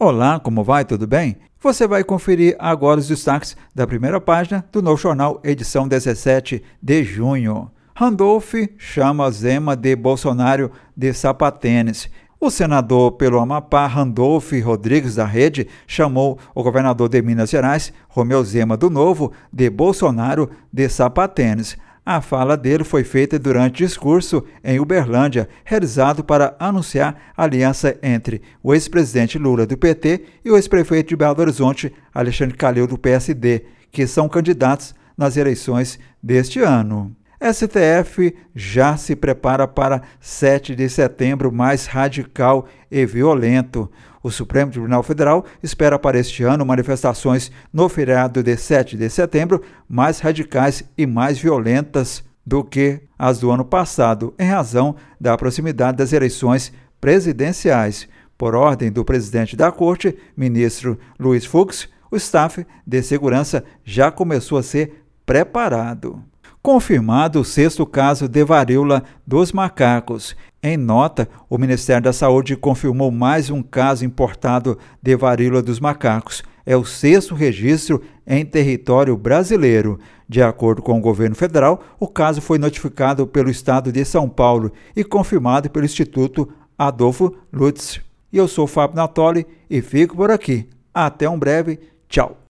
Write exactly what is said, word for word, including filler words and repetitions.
Olá, como vai? Tudo bem? Você vai conferir agora os destaques da primeira página do Novo Jornal, edição dezessete de junho. Randolph chama Zema de Bolsonaro de sapatênis. O senador pelo Amapá, Randolph Rodrigues da Rede, chamou o governador de Minas Gerais, Romeu Zema do Novo, de Bolsonaro de sapatênis. A fala dele foi feita durante discurso em Uberlândia, realizado para anunciar a aliança entre o ex-presidente Lula do P T e o ex-prefeito de Belo Horizonte, Alexandre Calil do P S D, que são candidatos nas eleições deste ano. S T F já se prepara para sete de setembro mais radical e violento. O Supremo Tribunal Federal espera para este ano manifestações no feriado de sete de setembro mais radicais e mais violentas do que as do ano passado, em razão da proximidade das eleições presidenciais. Por ordem do presidente da Corte, ministro Luiz Fux, o staff de segurança já começou a ser preparado. Confirmado o sexto caso de varíola dos macacos. Em nota, o Ministério da Saúde confirmou mais um caso importado de varíola dos macacos. É o sexto registro em território brasileiro. De acordo com o governo federal, o caso foi notificado pelo estado de São Paulo e confirmado pelo Instituto Adolfo Lutz. E eu sou o Fábio Natoli e fico por aqui. Até um breve. Tchau.